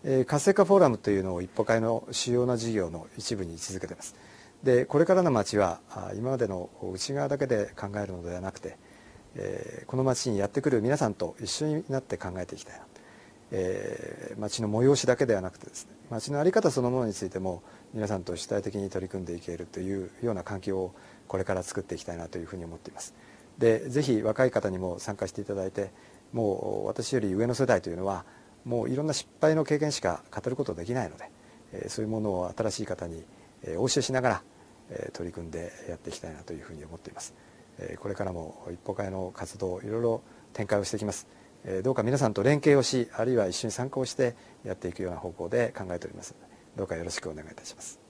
活性化フォーラムというのを一歩会の主要な事業の一部に位置づけています。でこれからの町は今までの内側だけで考えるのではなくて、この町にやってくる皆さんと一緒になって考えていきたいな、町の催しだけではなくてですね、町の在り方そのものについても皆さんと主体的に取り組んでいけるというような環境をこれから作っていきたいなというふうに思っています。でぜひ若い方にも参加していただいて、もう私より上の世代というのはもういろんな失敗の経験しか語ることできないので、そういうものを新しい方にお教えしながら取り組んでやっていきたいなというふうに思っています。これからも一歩会の活動いろいろ展開をしていきます。どうか皆さんと連携をし、あるいは一緒に参加をしてやっていくような方向で考えておりますので、どうかよろしくお願いいたします。